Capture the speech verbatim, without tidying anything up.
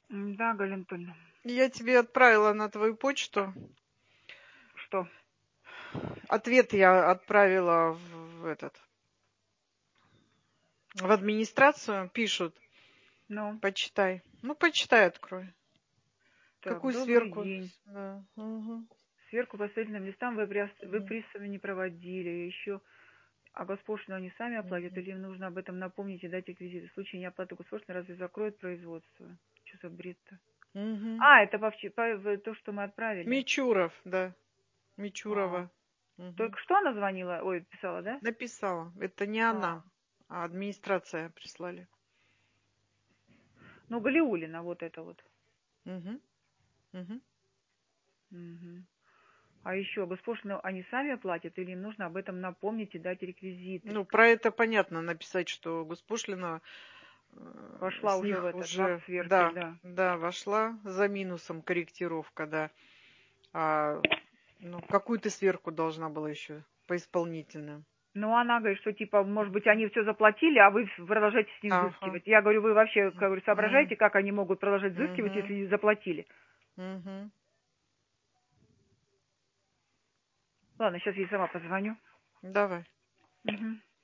М, Да, Галина Анатольевна. Я тебе отправила на твою почту. Что? Ответ я отправила в, в этот в администрацию. Пишут. Ну, Почитай. Ну, почитай, открой. так, Какую добрый сверку? день. Да. Мгм. Сверку по следственным листам вы, приос- вы Мгм. приставы не проводили. Еще, а госпошлину они сами оплатят, Мгм. или им нужно об этом напомнить и дать реквизиты? В случае неоплаты госпошлины разве закроют производство? Что за бред-то? Мгм. А, это по, вче- по- в- то, что мы отправили. Мичуров, да. А, Мичурова. Мгм. только что она звонила, ой, писала, да? Написала. Это не А, она, а администрация прислали. ну, Галиулина, вот это вот. Мгм. Мгм. Мгм. А еще, госпошлину они сами оплатят, или им нужно об этом напомнить и дать реквизиты? Ну, про это понятно написать, что госпошлина э, Вошла с уже в них этот, в акт уже, сверки, да, да. да, вошла за минусом корректировка, да. А, ну, какую ты сверку должна была еще по исполнительным? Ну, она говорит, что, типа, может быть, они все заплатили, а вы продолжаете с них Ага. взыскивать. Я говорю, вы вообще, как говорю, М, соображаете, как они могут продолжать взыскивать, мгм, если заплатили? мгм. Ладно, сейчас я ей сама позвоню. Давай. Мгм.